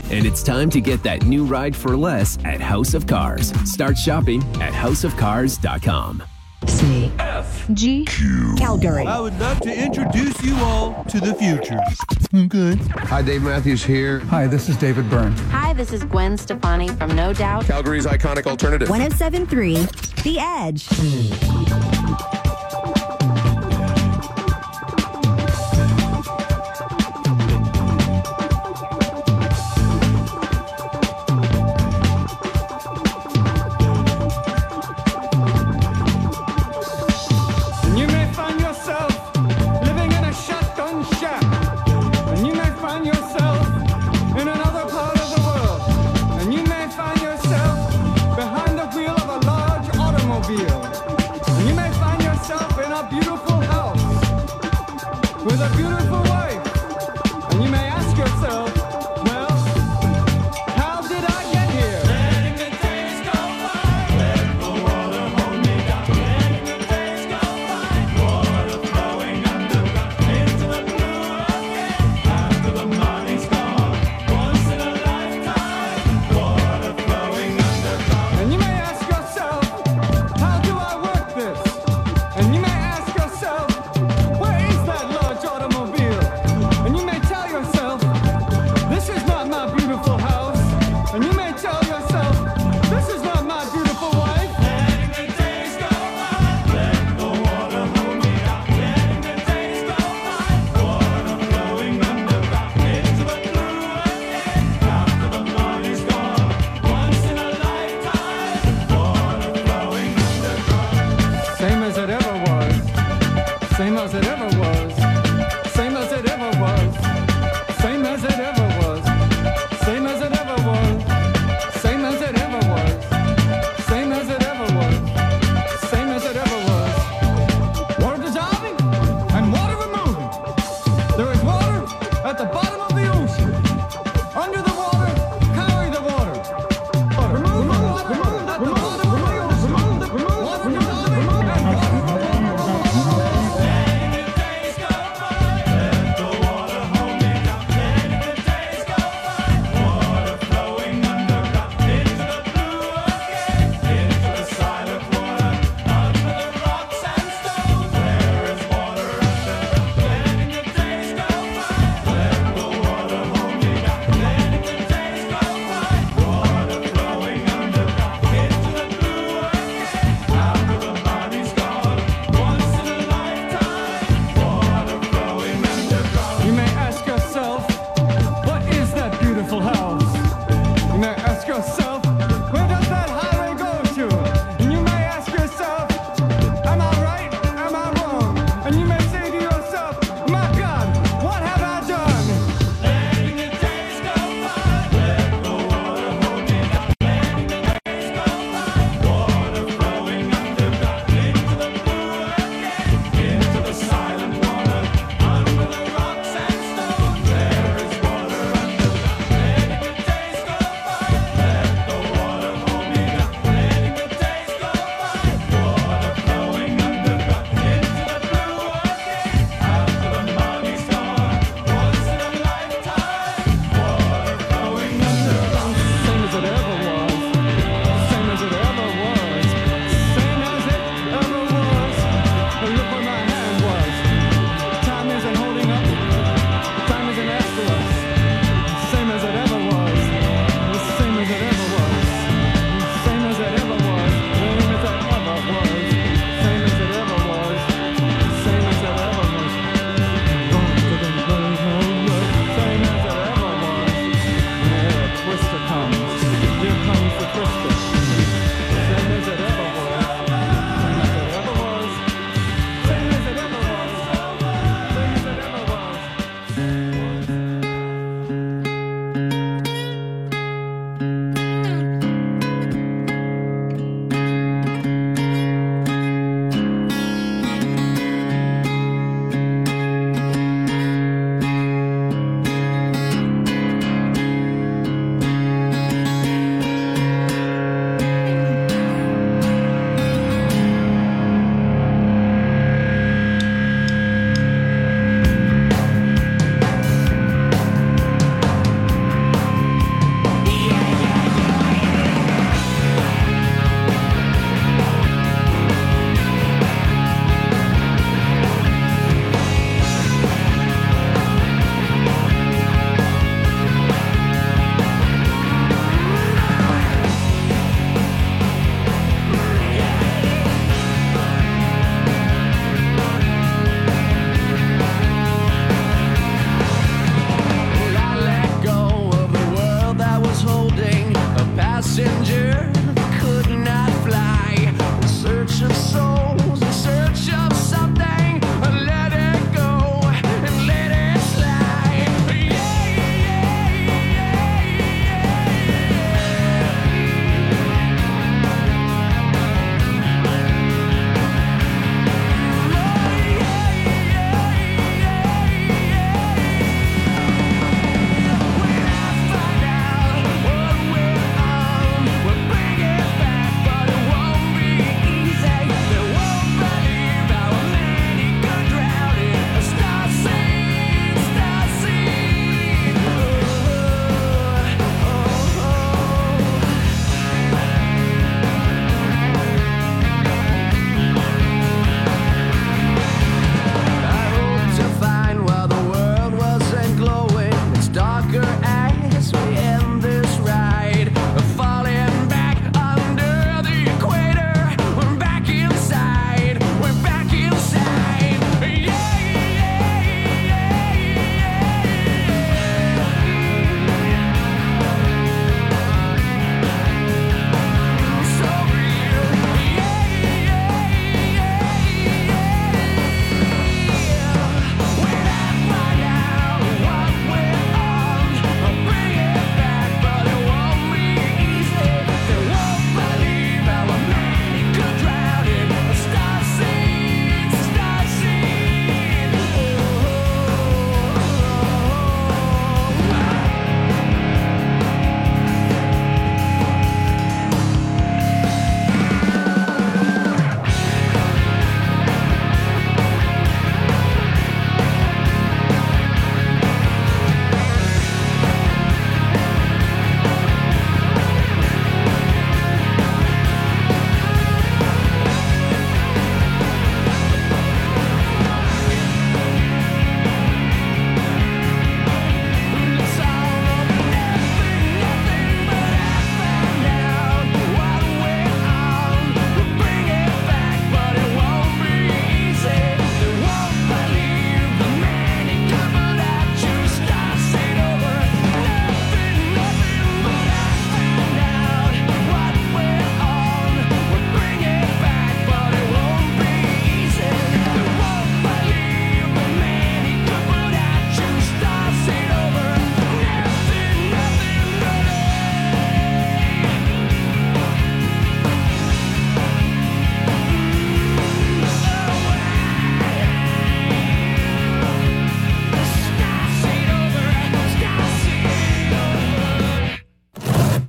and it's time to get that new ride for less at House of Cars. Start shopping at houseofcars.com. C F G Q Calgary. I would love to introduce you all to the future. Okay. Hi, Dave Matthews here. Hi, this is David Byrne. Hi, this is Gwen Stefani from No Doubt. Calgary's iconic alternative. 107.3 The Edge.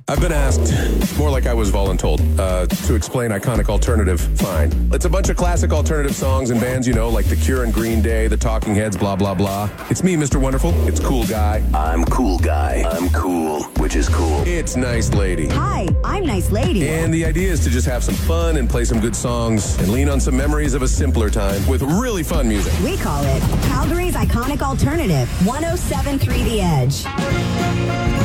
I've been asked, more like I was voluntold, to explain iconic alternative. Fine. It's a bunch of classic alternative songs and bands, you know, like The Cure and Green Day, The Talking Heads, blah, blah, blah. It's me, Mr. Wonderful. It's Cool Guy. I'm Cool Guy. I'm cool, which is cool. It's Nice Lady. Hi, I'm Nice Lady. And the idea is to just have some fun and play some good songs and lean on some memories of a simpler time with really fun music. We call it Calgary's Iconic Alternative, 107.3 The Edge.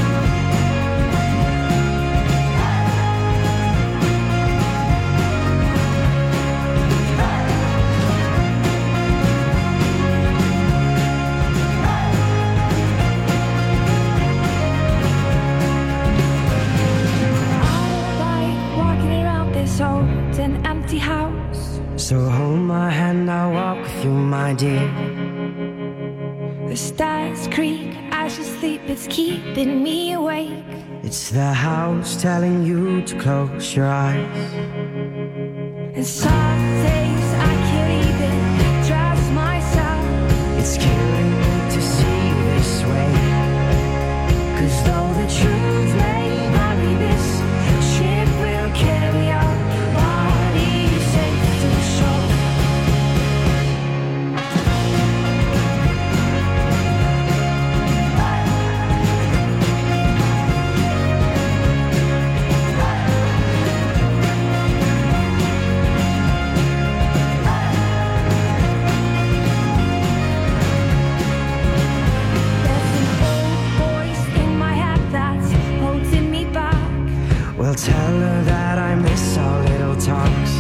So hold my hand, I'll walk with you, my dear. The stars creak as you sleep, it's keeping me awake. It's the house telling you to close your eyes. And some days I can't even trust myself. It's killing me to see you this way. 'Cause though the truth may vary, this ship will carry our bodies safe to shore. Well, tell her that I miss our little talks.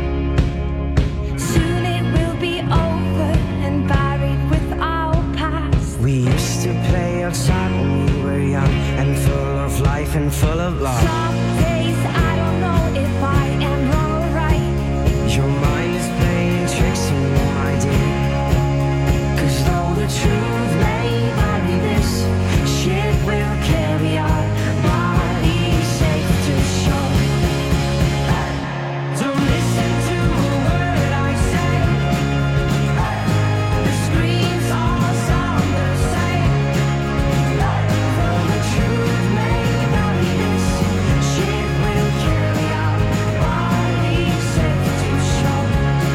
Soon it will be over and buried with our past. We used to play outside when we were young and full of life and full of love. Some days I don't know if I am wrong or right. Your mind is playing tricks on you, my dear. 'Cause though the truth may vary, this ship will carry our bodies safe to shore. Don't listen to a word I say. The screams all sound the same. Though the truth may vary, this ship will carry our bodies safe to shore.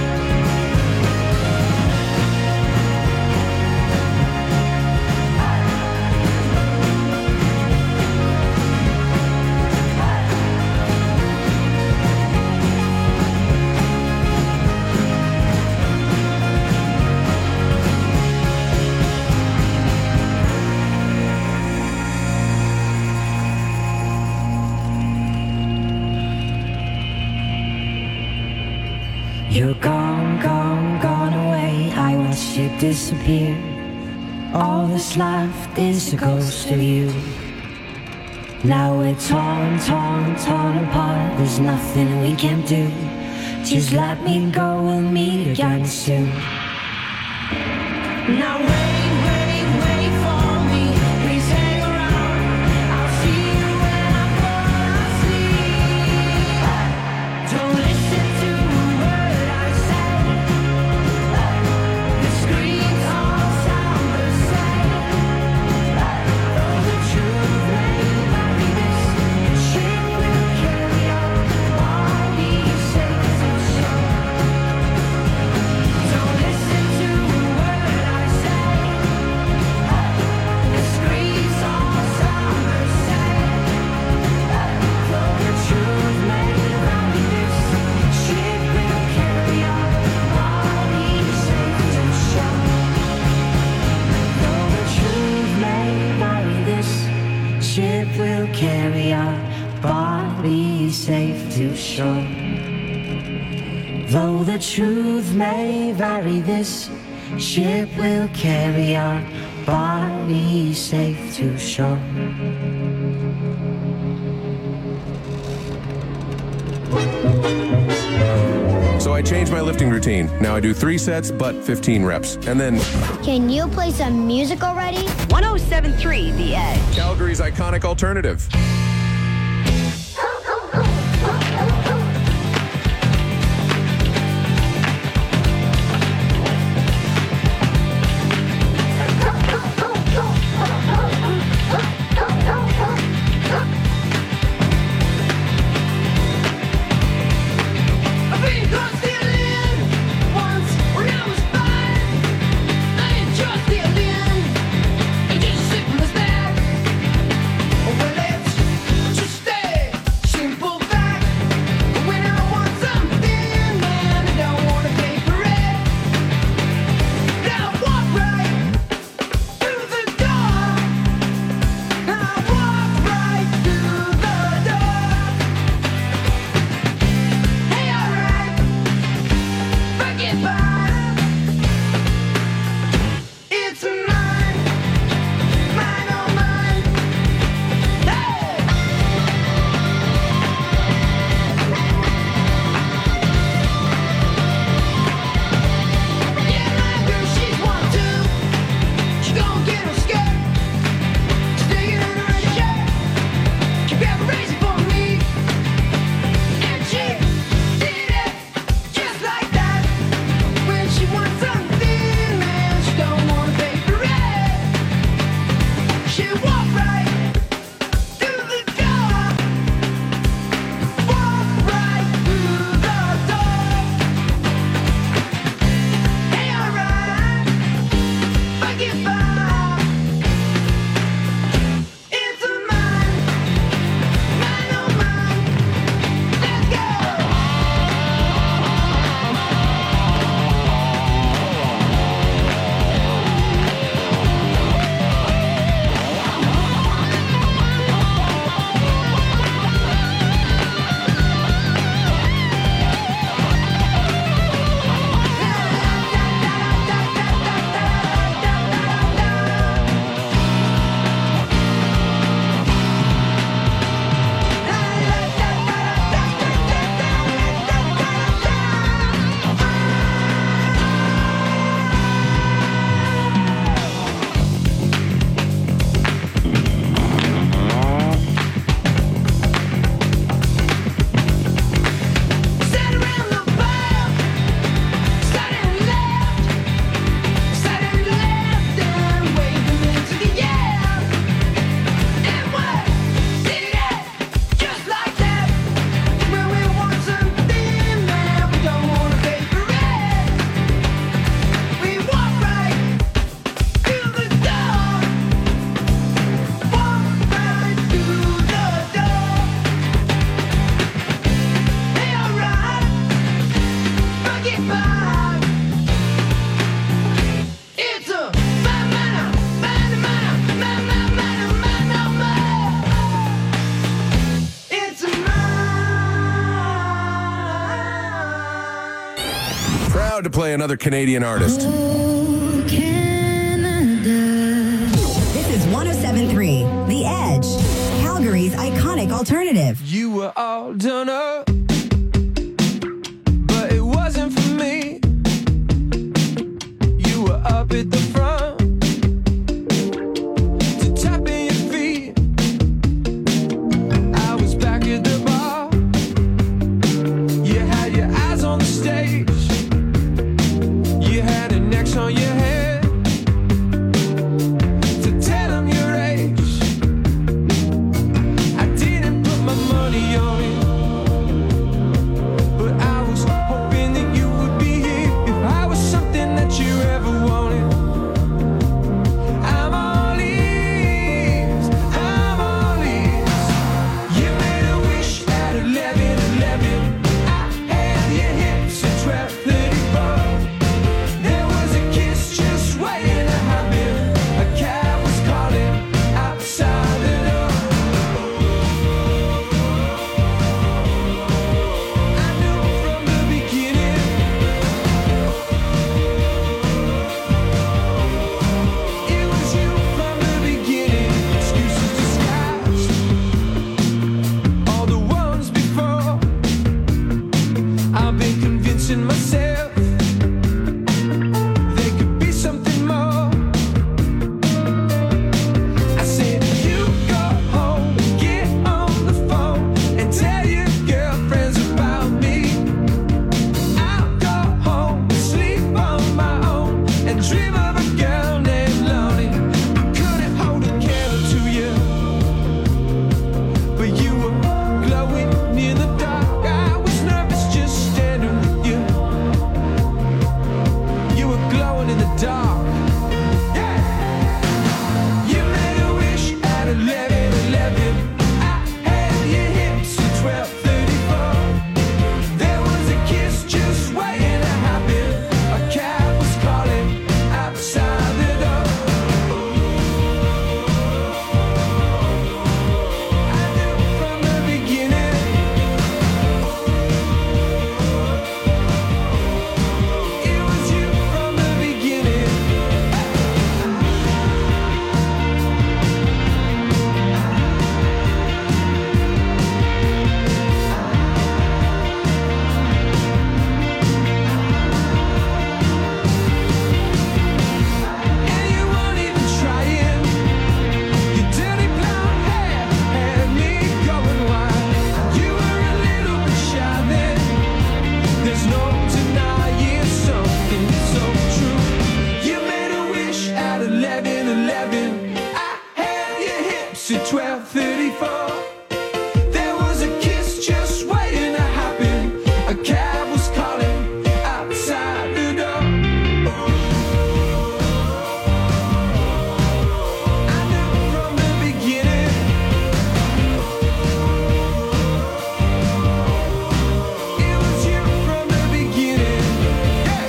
You're gone, gone, gone away. I watched you disappear. All that's left is a ghost of you. Now we're torn, torn, torn apart. There's nothing we can do. Just let me go, we'll meet again soon. Now wait, wait, wait for me. Please hang around. I'll see you when I'm gone asleep. Don't listen to a word I say. The screams all sound the same. Though the truth may vary, this ship will carry our bodies safe to shore. Don't listen to a word I say. The screams all sound the same. Though the truth may vary, this ship will carry our bodies safe to shore. Though the truth may vary, this ship will carry our bodies safe to shore. Though the truth may vary, this ship will carry our bodies safe to shore. So I changed my lifting routine. Now I do 3 sets, but 15 reps. And then Can you play some music already? 107.3 The Edge. Calgary's Iconic Alternative. proud to play another Canadian artist. This is 107.3 The Edge, Calgary's iconic alternative. You were all done up, but it wasn't for me. You were up at the front to tap in your feet. I was back at the bar. You had your eyes on the stage. You had an X on your head to tell them your age. I didn't put my money on it, but I was hoping that you would be here if I was something that you ever wanted. I'm all ears, I'm all ears. You made a wish at 11:11. I had your hips at 12:34. There was a kiss just waiting to happen. A cab was calling outside the door. I knew from the beginning. It was you from the beginning. Excuses disguised all the ones before. I've been convincing myself they could be something more. I said, you go home, get on the phone, and tell your girlfriends about me. I'll go home, sleep on my own, and dream of a girl named Lonnie. I couldn't hold a candle to you, but you were glowing in the dark. I was nervous just standing with you. You were glowing in the dark. Yeah. You made a wish at 11:11. I had your hips at 12:34. There was a kiss just waiting to happen. A cab was calling outside the door. I knew from the beginning. It was you from the beginning. And you weren't even trying. Your dirty blonde hair had me going wild. You were a little bit shy then. There's no denying something so true. You made a wish at 11:11. I had your hips at 12:34. There was a kiss just waiting to happen. A cab was calling outside the door. I knew from the beginning. It was you from the beginning. Yeah.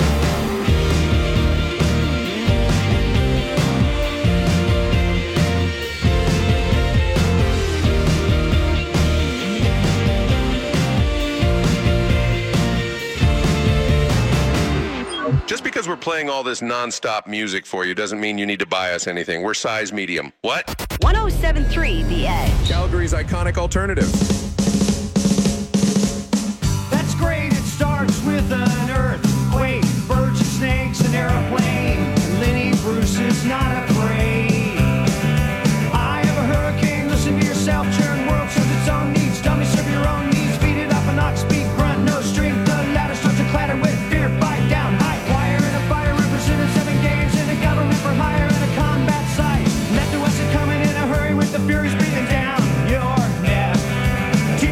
Just because we're playing all this nonstop music for you doesn't mean you need to buy us anything. We're size medium. What? 107.3 The Edge. Calgary's iconic alternative. That's great, it starts with an earthquake, birds and snakes, an airplane. Lenny Bruce is not afraid. I have a hurricane, listen to yourself, churn world serves its own needs. Dummy, serve your own needs, beat it up an ox, beat, grunt, no strength. The ladder starts to clatter with fear, bite down, high wire in a fire, representing 7 games in a government for hire in a combat site. Left to west is coming in a hurry with the furies breathing down your neck.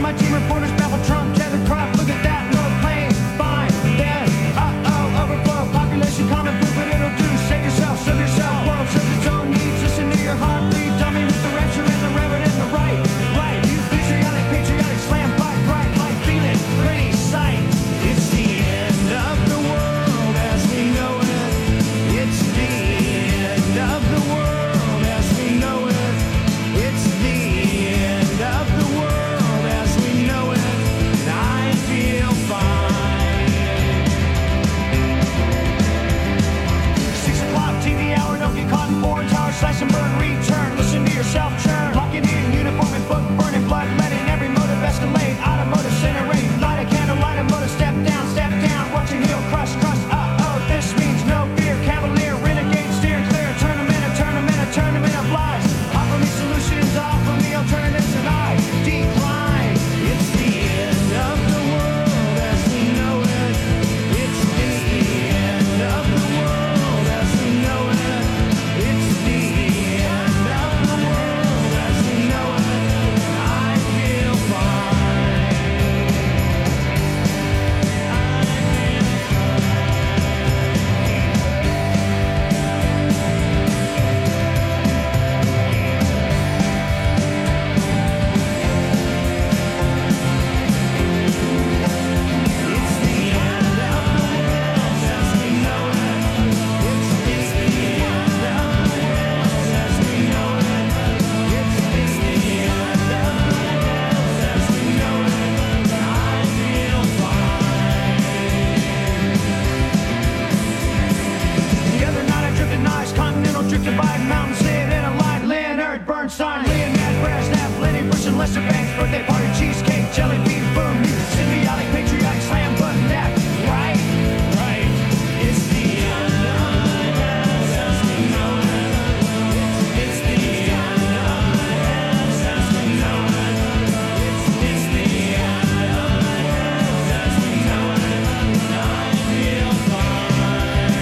Banks, birthday party, cheesecake, jelly bean, boom. You symbiotic, patriotic, slam button that, right? Right. It's the end of the world as we know it. It's the end of the world as we know it. It's the end of the world as we know it. I feel fine.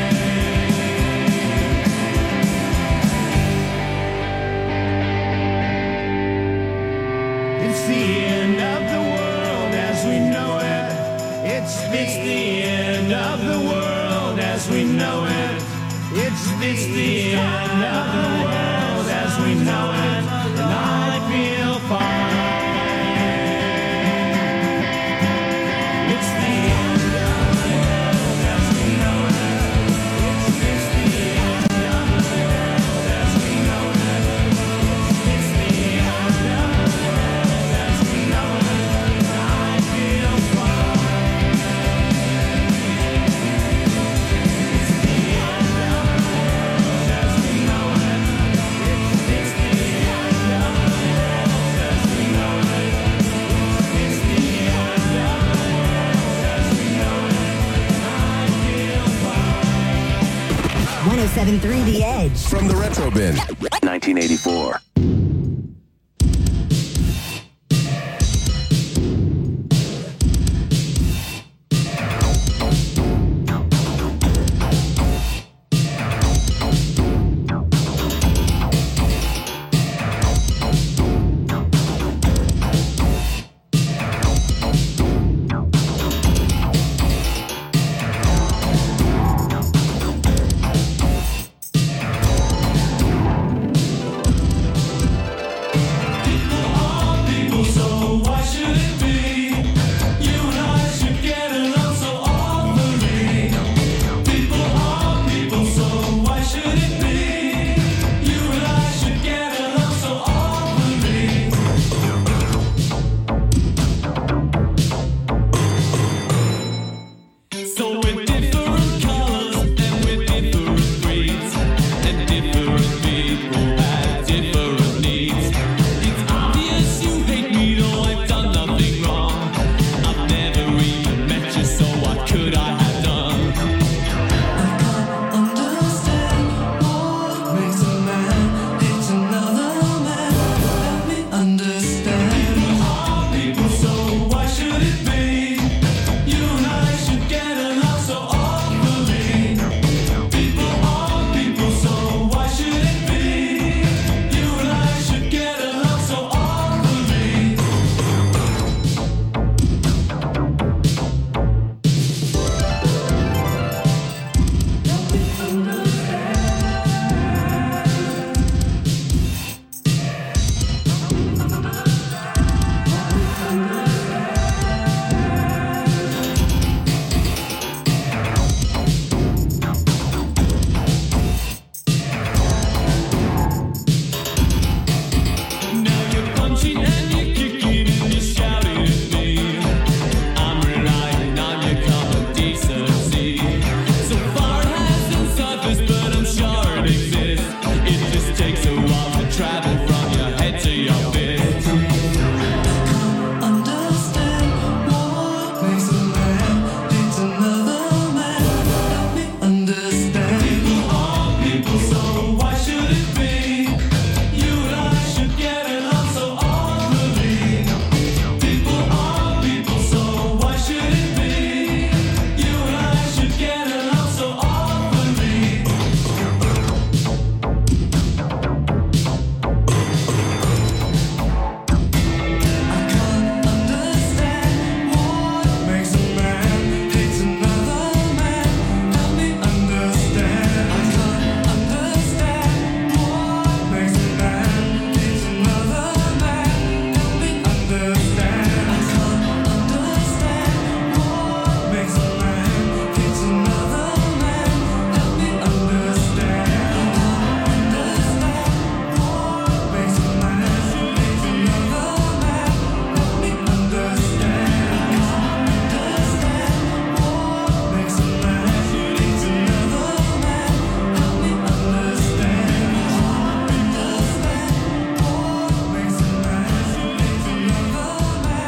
It's the end of the world as we know it. It's the end of the world as we know it. It's the end of the world as we know it. And I feel fine. It's the end of the world as we know it. It's the end of the world as we know it. It's the end of the world as we know it. And I feel fine. It's the end of the world as we know it. It's the end of the world as we know it. It's the end of the world as we know it. And I feel fine. 107.3 The Edge. From the Retro Bin. 1984.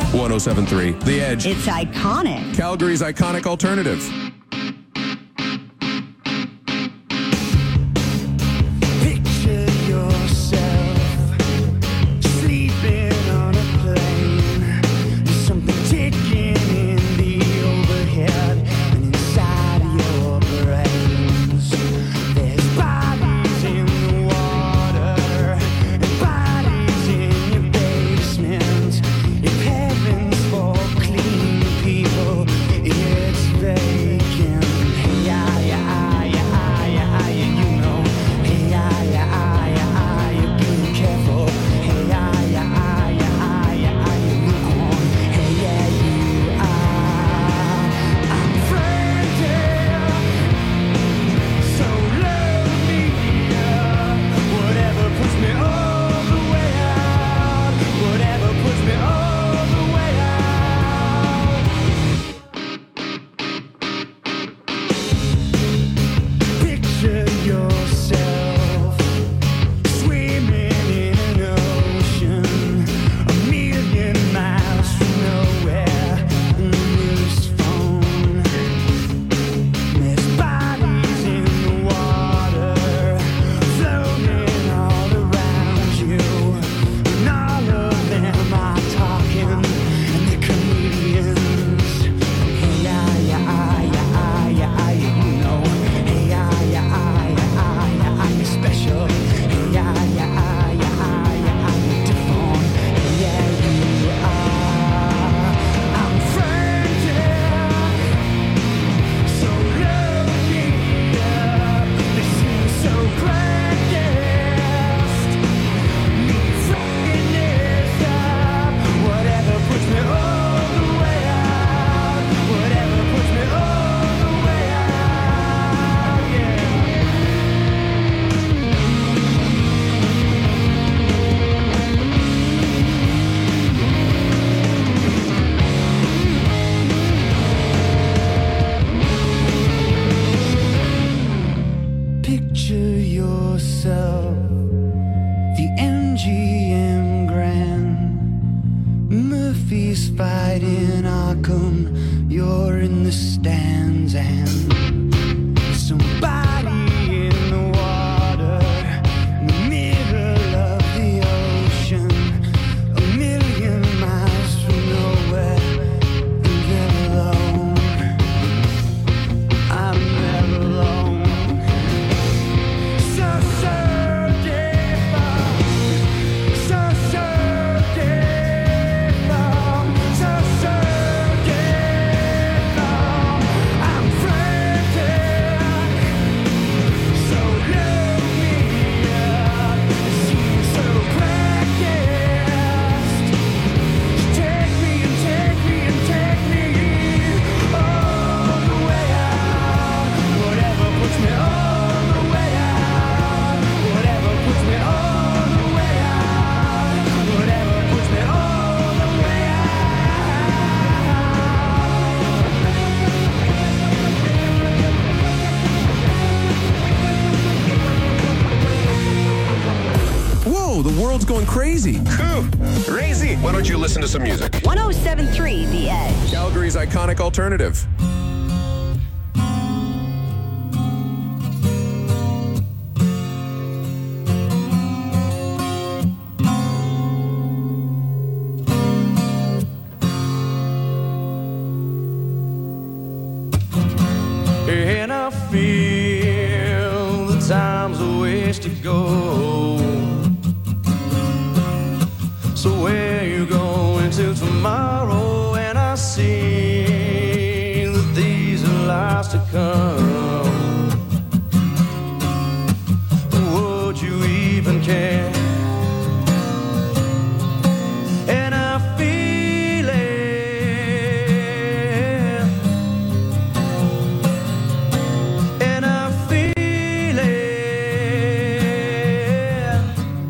107.3 The Edge. It's iconic. Calgary's iconic alternative. Picture yourself sleeping on a plane. There's something ticking in the overhead and inside your brains. There's bodies in the water and bodies in your basement. If heaven's for clean people, it's vacant. Hey, yeah, yeah, yeah, yeah, you know. Hey, yeah, yeah, yeah, you're being careful. Hey, yeah, yeah, yeah, you look on. Hey, yeah, you are. I'm frantic, so love me. Whatever puts me all the way out. Whatever puts me all the way out. Picture yourself swimming in an ocean 1,000,000 miles from nowhere. Loose phone. There's bodies in the water floating all around you, and all of them are talking, and they're comedians. Hey, yeah, yeah, yeah, yeah, you know. Hey, yeah, yeah, yeah, you're special. Hey, yeah, yeah, yeah, you're different. Hey, yeah, you are. I'm frantic, so love me. They seem so practiced. Me fucking this up. Whatever puts me all the way out. Whatever puts me all the way out. Yeah. Picture yourself, the MGM Grand. Murphy's fighting Arkham, you're in the stands, and somebody in the water, in the middle of the ocean, 1,000,000 miles from nowhere, and they're alone. I'm never alone. So different, so different, so different. I'm frantic, so love me. It seems so practiced. Take me and take me and take me all the way out. Whatever puts me all the way out. Whatever puts me all the way out. Whatever puts me all the way Whoa, the world's going crazy. Crazy. Why don't you listen to some music? 107.3 The Edge. Calgary's iconic alternative. And I feel the time's a ways to go. So where you going to tomorrow? And I see that these are lies to come. Would you even care? And I feel it. And I feel it.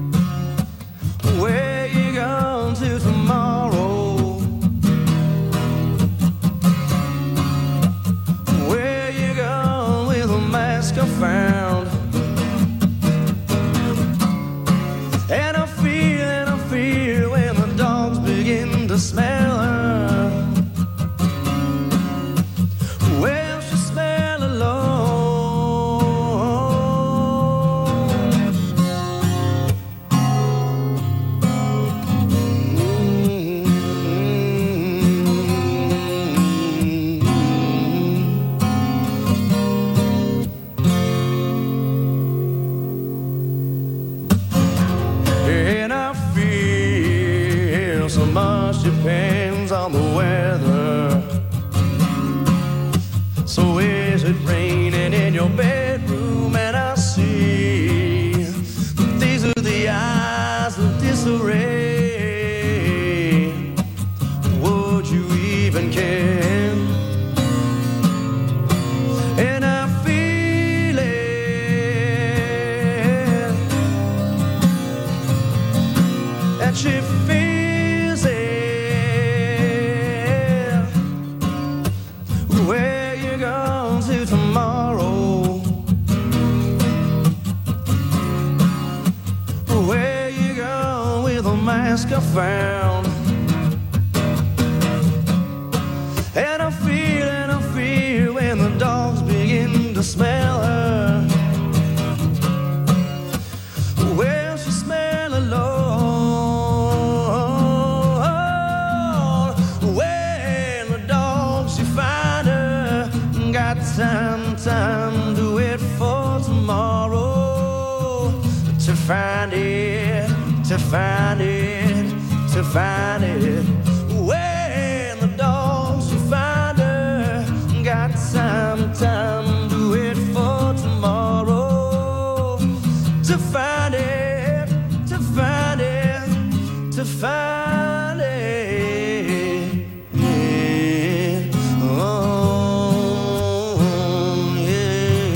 Where you going to tomorrow? Where you going with a mask I found? And I feel when the dogs begin to smell her. Well, so much depends on the weather. So is it raining in your bedroom? And I see these are the eyes of disarray. Would you even care? And I feel it that she feels it. Where you going to tomorrow? Where you going with a mask I found? And I feel when the dogs begin to smell her. Well, she smell alone. When the dogs, you find her. Got time, do it for tomorrow. To find it, to find it, to find it. When the dogs, you find her. Got time, do it for tomorrow. To find it, to find it, to find it. Oh, yeah.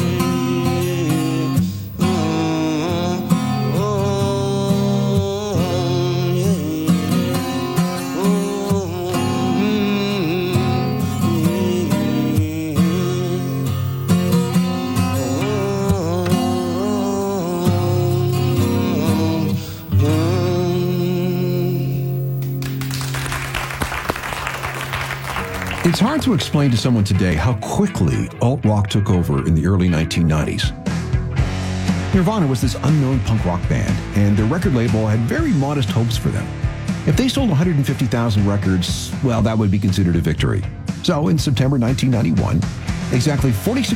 It's hard to explain to someone today how quickly alt-rock took over in the early 1990s. Nirvana was this unknown punk rock band, and their record label had very modest hopes for them. If they sold 150,000 records, well, that would be considered a victory. So in September 1991, exactly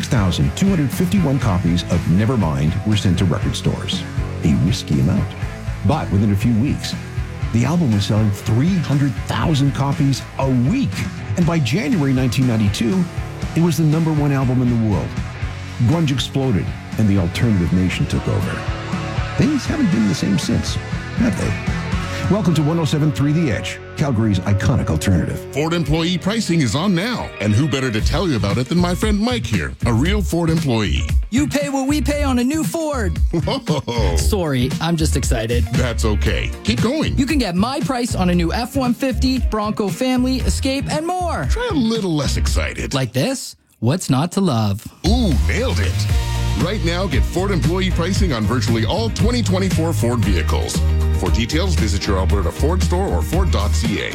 46,251 copies of Nevermind were sent to record stores. A risky amount. But within a few weeks, the album was selling 300,000 copies a week. And by January 1992, it was the #1 album in the world. Grunge exploded, and the alternative nation took over. Things haven't been the same since, have they? Welcome to 107.3 The Edge, Calgary's iconic alternative. Ford employee pricing is on now, and who better to tell you about it than my friend Mike here, a real Ford employee. You pay what we pay on a new Ford. Whoa. Sorry, I'm just excited. That's okay. Keep going. You can get my price on a new F-150, Bronco Family, Escape, and more. Try a little less excited. Like this? What's not to love? Ooh, nailed it. Right now, get Ford employee pricing on virtually all 2024 Ford vehicles. For details, visit your Alberta Ford store or Ford.ca.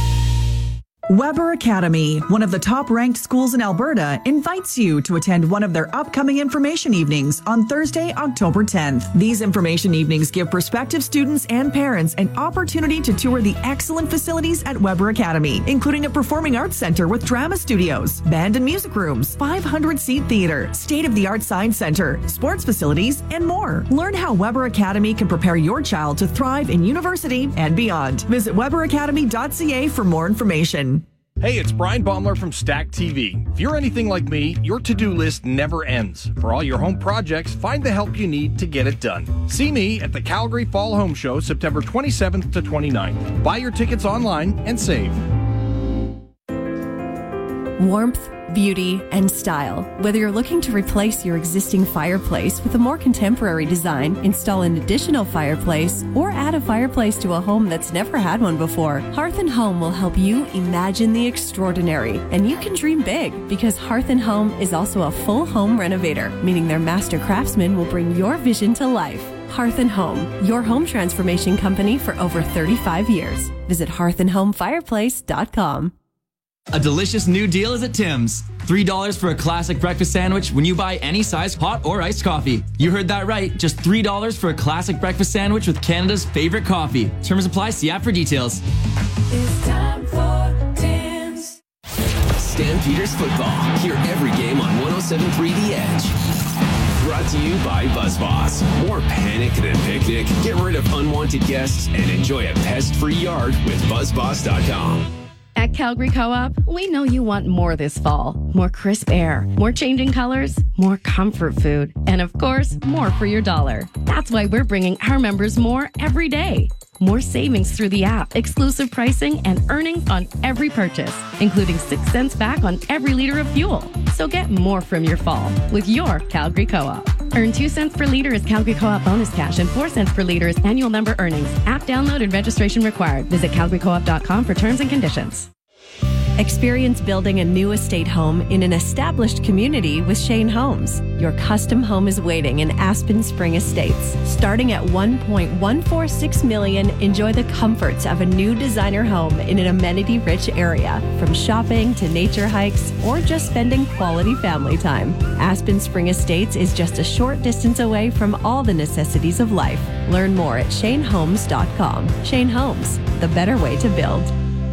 Weber Academy, one of the top-ranked schools in Alberta, invites you to attend one of their upcoming information evenings on Thursday, October 10th. These information evenings give prospective students and parents an opportunity to tour the excellent facilities at Weber Academy, including a performing arts center with drama studios, band and music rooms, 500-seat theater, state-of-the-art science center, sports facilities, and more. Learn how Weber Academy can prepare your child to thrive in university and beyond. Visit weberacademy.ca for more information. Hey, it's Brian Baumler from Stack TV. If you're anything like me, your to-do list never ends. For all your home projects, find the help you need to get it done. See me at the Calgary Fall Home Show, September 27th to 29th. Buy your tickets online and save. Warmth, beauty, and style. Whether you're looking to replace your existing fireplace with a more contemporary design, install an additional fireplace, or add a fireplace to a home that's never had one before, Hearth & Home will help you imagine the extraordinary. And you can dream big, because Hearth & Home is also a full home renovator, meaning their master craftsmen will bring your vision to life. Hearth & Home, your home transformation company for over 35 years. Visit hearthandhomefireplace.com. A delicious new deal is at Tim's. $3 for a classic breakfast sandwich when you buy any size hot or iced coffee. You heard that right. Just $3 for a classic breakfast sandwich with Canada's favorite coffee. Terms apply. See app for details. It's time for Tim's. Stampeders football. Hear every game on 107.3 The Edge. Brought to you by BuzzBoss. More panic than a picnic. Get rid of unwanted guests and enjoy a pest-free yard with BuzzBoss.com. At Calgary Co-op, we know you want more this fall. More crisp air, more changing colors, more comfort food, and of course, more for your dollar. That's why we're bringing our members more every day. More savings through the app, exclusive pricing, and earnings on every purchase, including 6 cents back on every liter of fuel. So get more from your fall with your Calgary Co-op. Earn 2 cents per liter as Calgary Co-op bonus cash and 4 cents per liter as annual member earnings. App download and registration required. Visit calgarycoop.com for terms and conditions. Experience building a new estate home in an established community with Shane Homes. Your custom home is waiting in Aspen Spring Estates. Starting at $1.146 million, enjoy the comforts of a new designer home in an amenity-rich area. From shopping to nature hikes or just spending quality family time, Aspen Spring Estates is just a short distance away from all the necessities of life. Learn more at shanehomes.com. Shane Homes, the better way to build.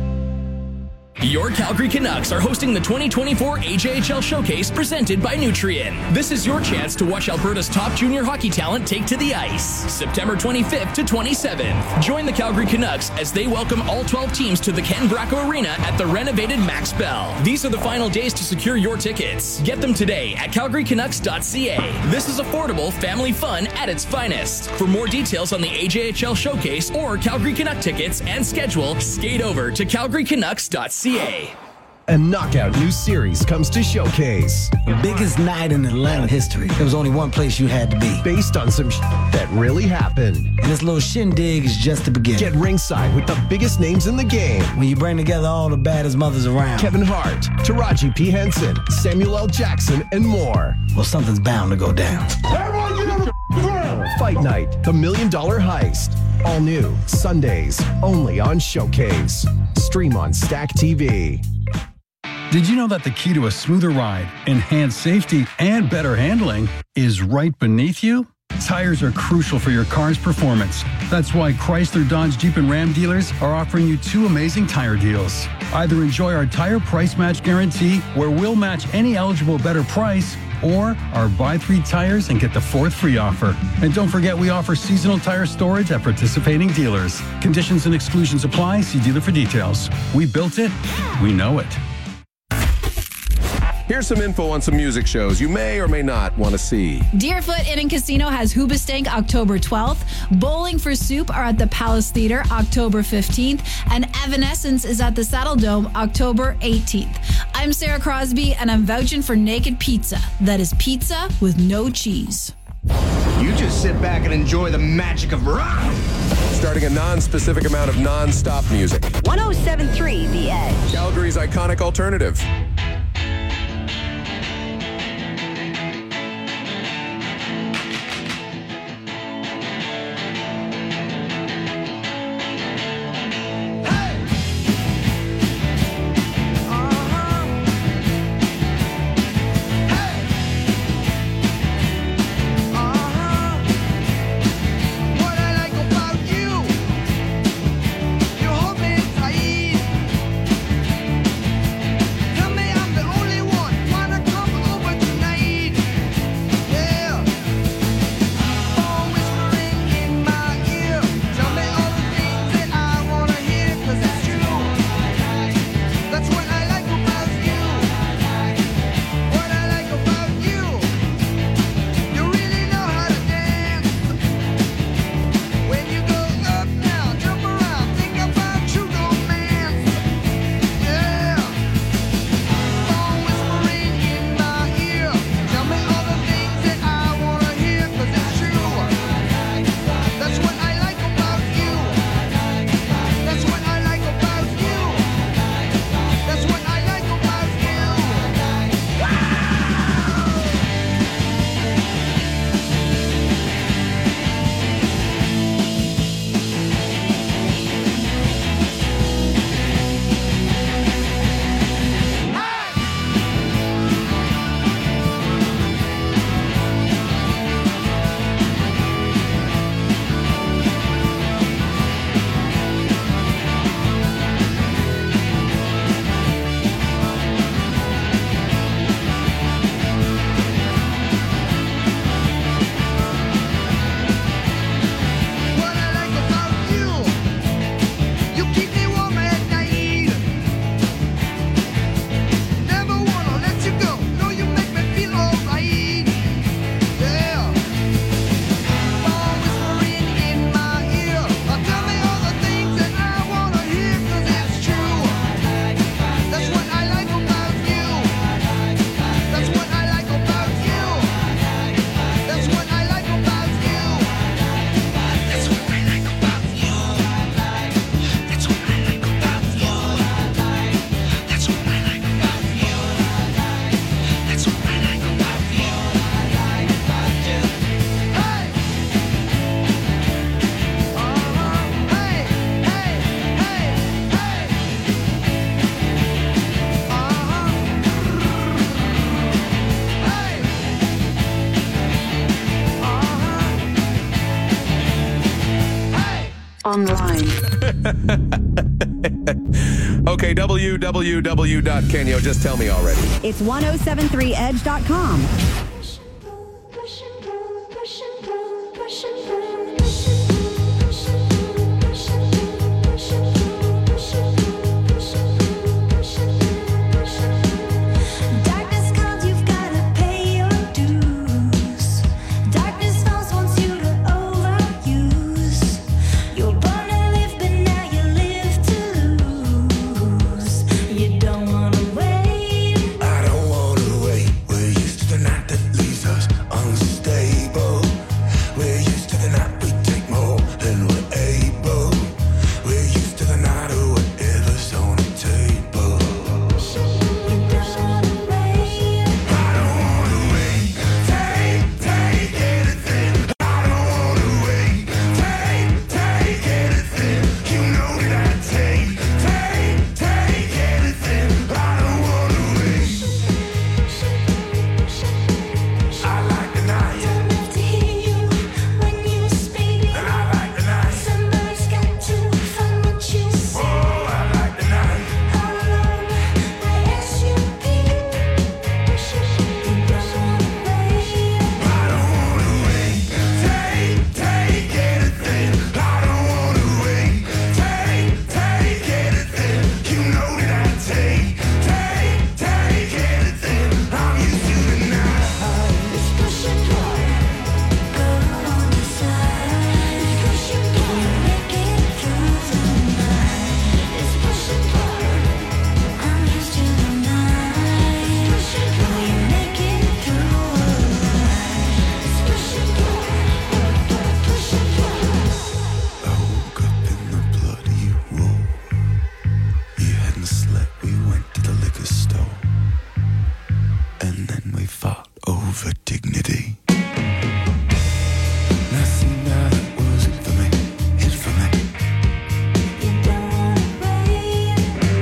Your Calgary Canucks are hosting the 2024 AJHL Showcase presented by Nutrien. This is your chance to watch Alberta's top junior hockey talent take to the ice. September 25th to 27th. Join the Calgary Canucks as they welcome all 12 teams to the Ken Bracco Arena at the renovated Max Bell. These are the final days to secure your tickets. Get them today at calgarycanucks.ca. This is affordable family fun at its finest. For more details on the AJHL Showcase or Calgary Canuck tickets and schedule, skate over to calgarycanucks.ca. A knockout new series comes to Showcase. The biggest night in Atlanta history. There was only one place you had to be. Based on some that really happened. And this little shindig is just the beginning. Get ringside with the biggest names in the game. When you bring together all the baddest mothers around. Kevin Hart, Taraji P. Henson, Samuel L. Jackson, and more. Well, something's bound to go down. Fight Night, the $1 Million Heist. All new, Sundays, only on Showcase. Stream on Stack TV. Did you know that the key to a smoother ride, enhanced safety, and better handling is right beneath you? Tires are crucial for your car's performance. That's why Chrysler, Dodge, Jeep, and Ram dealers are offering you 2 amazing tire deals. Either enjoy our tire price match guarantee, where we'll match any eligible better price, or our buy 3 tires and get the 4th free offer. And don't forget, we offer seasonal tire storage at participating dealers. Conditions and exclusions apply. See dealer for details. We built it. We know it. Here's some info on some music shows you may or may not want to see. Deerfoot Inn and Casino has Hoobastank October 12th. Bowling for Soup are at the Palace Theater October 15th. And Evanescence is at the Saddle Dome October 18th. I'm Sarah Crosby, and I'm vouching for Naked Pizza. That is pizza with no cheese. You just sit back and enjoy the magic of rock. Starting a non-specific amount of non-stop music. 107.3 The Edge. Calgary's iconic alternative. Tell me online. Okay, www.Kenyo, just tell me already. It's 1073edge.com. Darkness comes, you've gotta pay your dues. Darkness falls, wants you to overuse. You're born to live, but now you live to lose. You don't wanna wait. I don't wanna wait. We're used to the night that leaves us unstable. We're used to the night we take more than we're able. We're used to the night of whatever's on the table. I don't wanna wait. Take anything. I don't wanna wait. Take anything. You know that I take anything. I don't wanna wait. I like the night. Don't have to hear you when you speak. And I like the night. Somebody's got to find what you say. Oh, I like the night. How long I ask you be? You don't wanna wait. I don't wanna wait. Take anything. I don't wanna wait. Take anything. You know that I take anything. I'm used to the night. It's pushing hard. Go on the side. It's pushing hard. Make it through the night. It's pushing hard. I'm used to the night. It's pushing hard. You make it through the night. It's pushing hard. Pushing hard. I woke up in the bloody room. You hadn't slept. We went to the liquor store. And then we fought over dignity. Now see, now that was it for me. It for me. You don't wanna wait.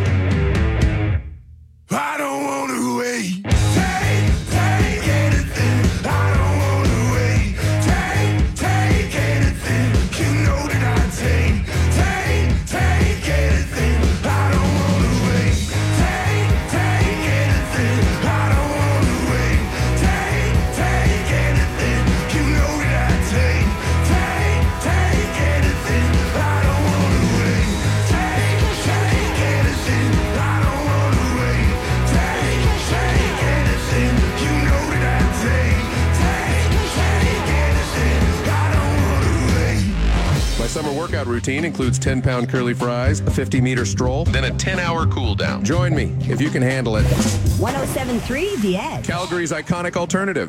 I don't wanna wait. Take anything. I don't wanna wait. Take anything. You know that I take anything. I don't wanna wait. Take anything. I don't wanna wait. Take anything. You know that I take anything. I don't wanna wait. Take anything. I don't wanna wait. Take anything. You know that I take anything. I don't wanna wait. My summer workout routine includes 10-pound curly fries, a 50-meter stroll, then a 10-hour cool down. Join me if you can handle it. 1073 The Edge. Calgary's iconic alternative.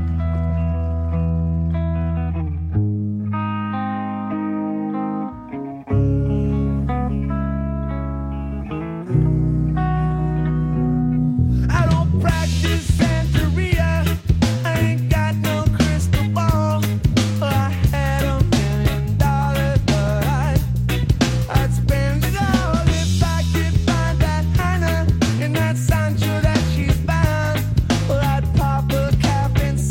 I don't practice Santeria. I ain't got no crystal ball. I had $1 million, but I'd spend it all if I could find that Hannah in that Sancho that she's bound. Well, I'd pop a cap and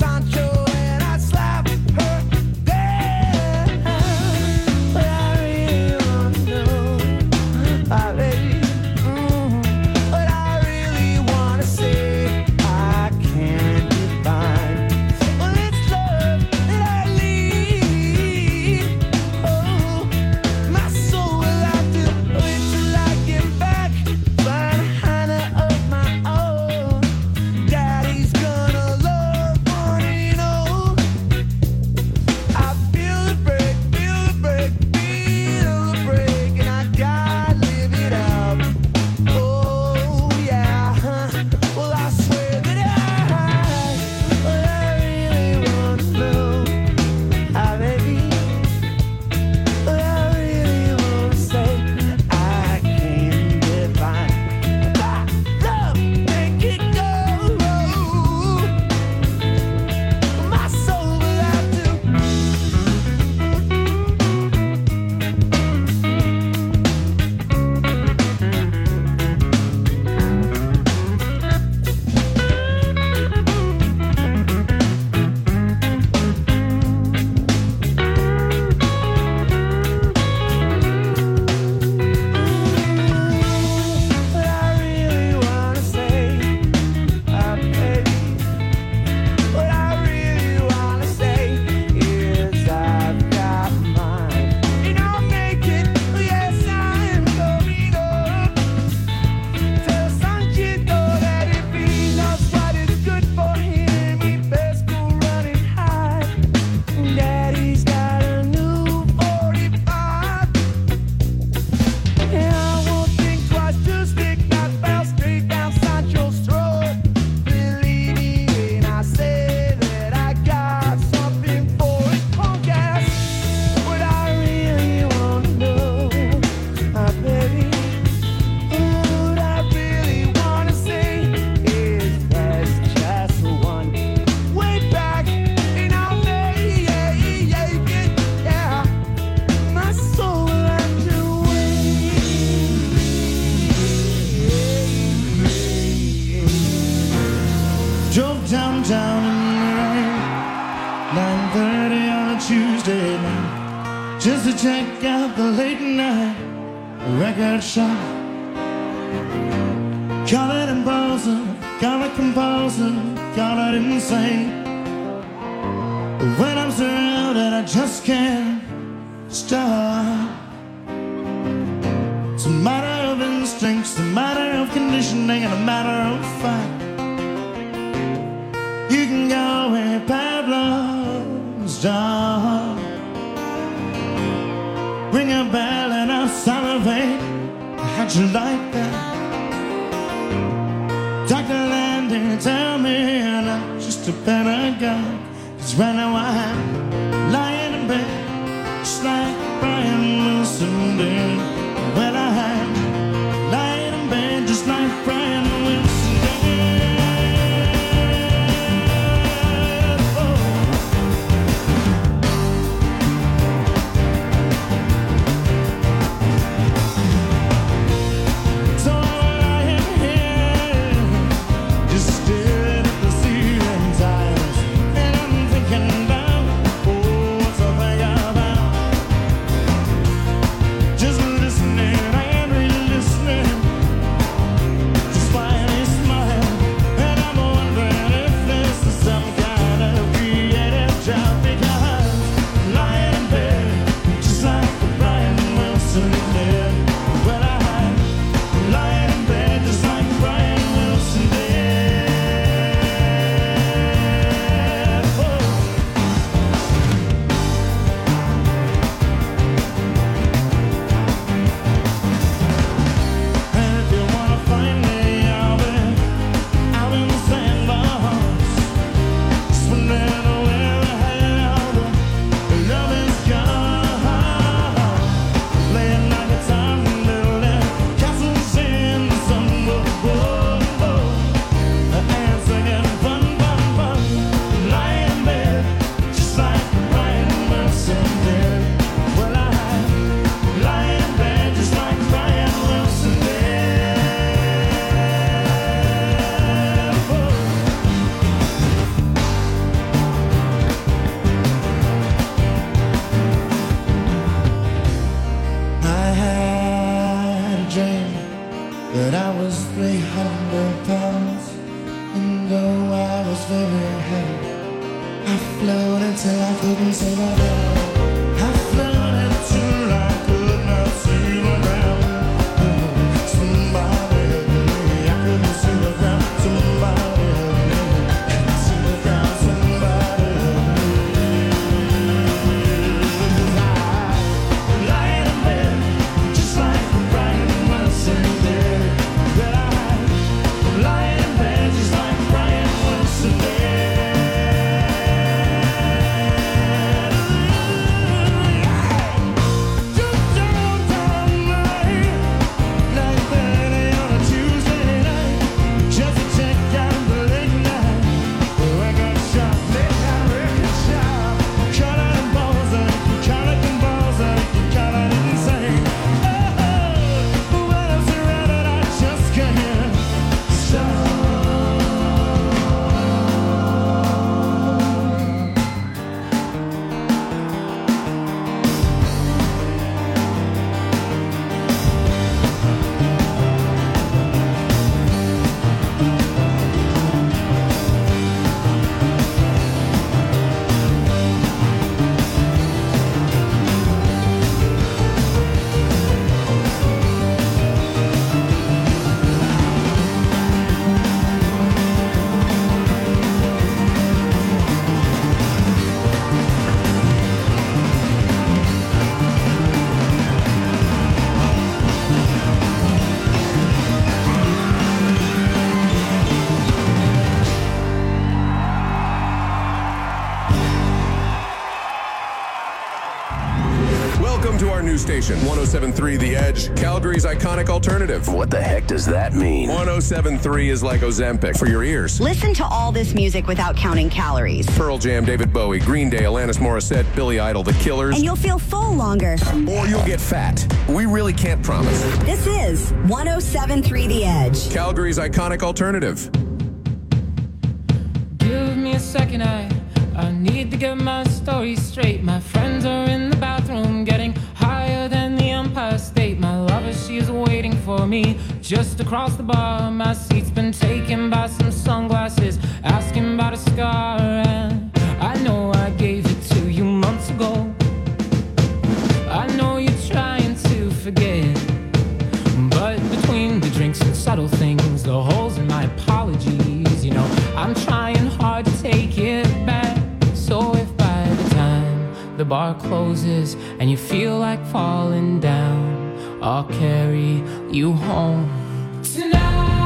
just to check out the late night record shop. Call it imposing, call it composing, call it insane. But when I'm surrounded, I just can't stop. It's a matter of instincts, a matter of conditioning, and a matter of fact. You can go where Pablo's dog. Ring a bell and I'll salivate. How'd you like that? Dr. Landy, tell me I'm not just a pedagogue. 'Cause right now I'm lying in bed, just like Brian Wilson did. Well, I'm lying in bed, just like Brian Wilson did. So I'm lying here, just staring at the ceiling tiles, and I'm thinking about, what's I think about? Just listening and re-listening, just while they smile, and I'm wondering if this is some kind of creative job, because lying in bed, just like Brian Wilson did. Well, I'm lying in bed, just like Brian Wilson did. Oh. And if you wanna find me, I'll be out in the sandbox, just wondering where the hell the love is gone. Playing like a time building castles in the sun, and singing fun, fun, fun. Lying in bed, just like Brian Wilson did. Well, I'm lying in bed, just like Brian Wilson did. I had a dream that I was 300 pounds, and though I was very heavy, I floated till I couldn't see my ground. I floated till I could not see my ground. Somebody help me, I couldn't see the ground. Somebody help me, I couldn't see the ground. Somebody help me. Lying in bed, just like Brian Wilson did. But I'm lying in bed, just like Brian Wilson did. Just downtown night, like Benny on a Tuesday night, just to check out the late night record shop, late night record shop. Call it imposing, call it composing, call it insane. Oh, when I'm surrounded, I just can't stop. Welcome to our new station, 107.3 The Edge, Calgary's iconic alternative. What the heck does that mean? 107.3 is like Ozempic for your ears. Listen to all this music without counting calories. Pearl Jam, David Bowie, Green Day, Alanis Morissette, Billy Idol, The Killers. And you'll feel full longer. Or you'll get fat. We really can't promise. This is 107.3 The Edge. Calgary's iconic alternative. Give me a second, I I need to get my story straight. My friends are in the bathroom getting higher than the Empire State. My lover, she is waiting for me just across the bar. My seat's been taken by some sunglasses, asking about a scar. And I know I gave it to you months ago. I know you're trying to forget, but between the drinks and subtle things, the holes in my apologies, you know, I'm trying hard to take it back. So if by the time the bar closes and you feel like falling down, I'll carry you home tonight.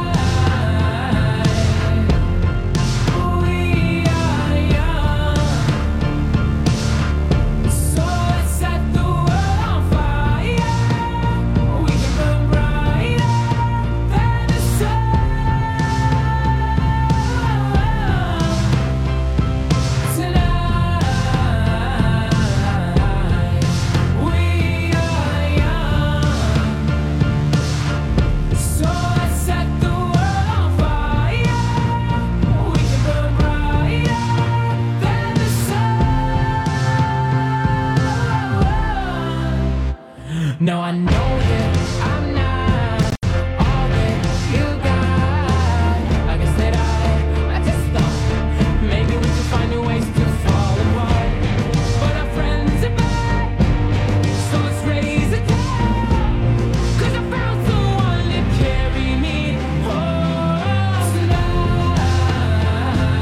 Now I know that I'm not all that you got. I guess that I just thought maybe we could find new ways to fall apart. But our friends are back, so let's raise a glass. 'Cause I found someone to carry me home tonight.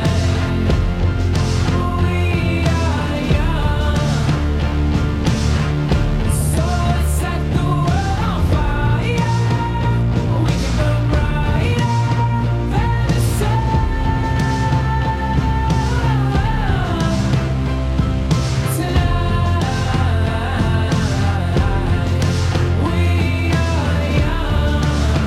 We are young, so let's set the world on fire. We can burn brighter than the sun. Tonight, we are young,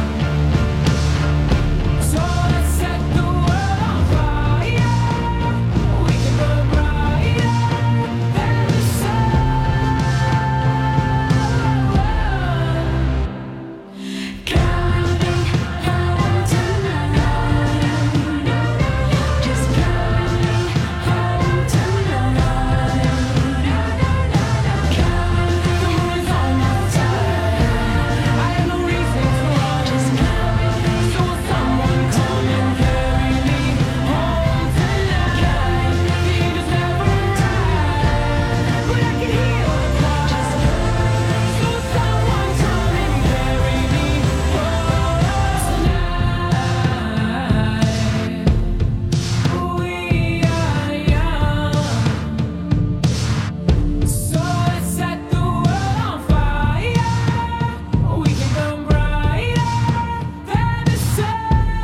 so let's set the world on fire. We can burn brighter than the sun. Counting home tonight, just counting home tonight. Counting home tonight. I have no reason to run. Just counting. So will someone come and carry me home tonight? The angels never arrive, but I can hear the choir. So will someone come and carry me home tonight? We are young, so let's set the world on fire. We can burn brighter than the sun.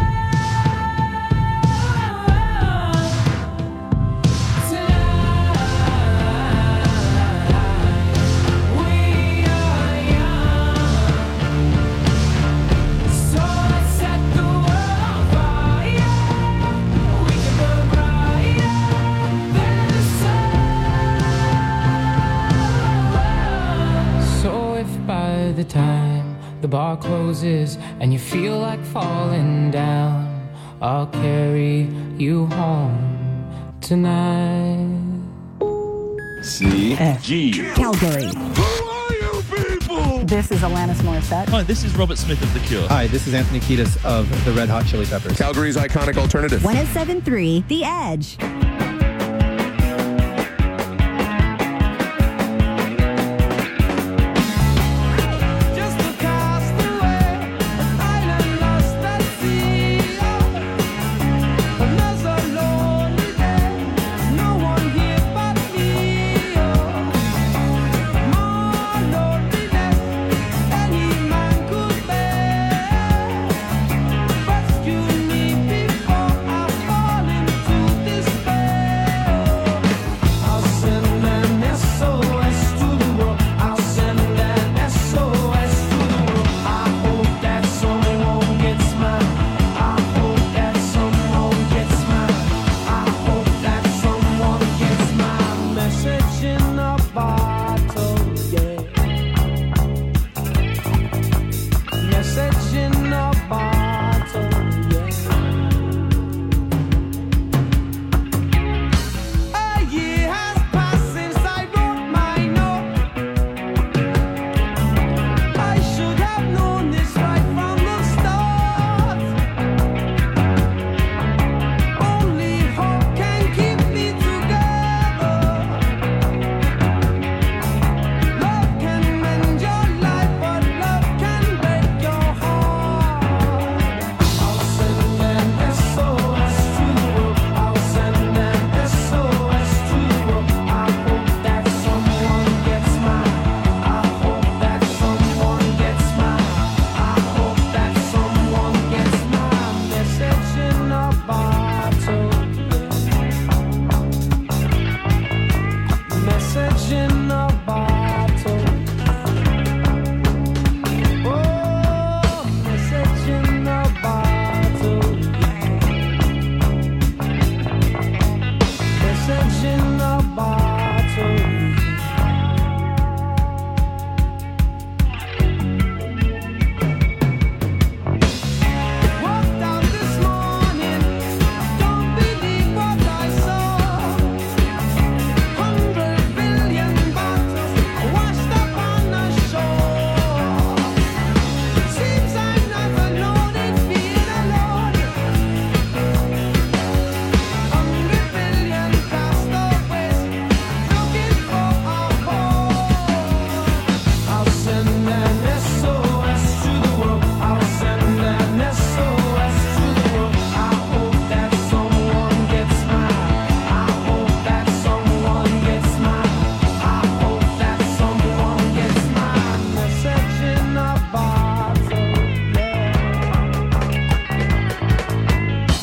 Tonight, we are young, so let's set the world on fire. We can burn brighter than the sun. So if by the time the bar closes and you feel like falling down, I'll carry you home tonight. C-G. Calgary. This is Alanis Morissette. Hi, this is Robert Smith of The Cure. Hi, this is Anthony Kiedis of the Red Hot Chili Peppers. Calgary's iconic alternative. 107.3 The Edge.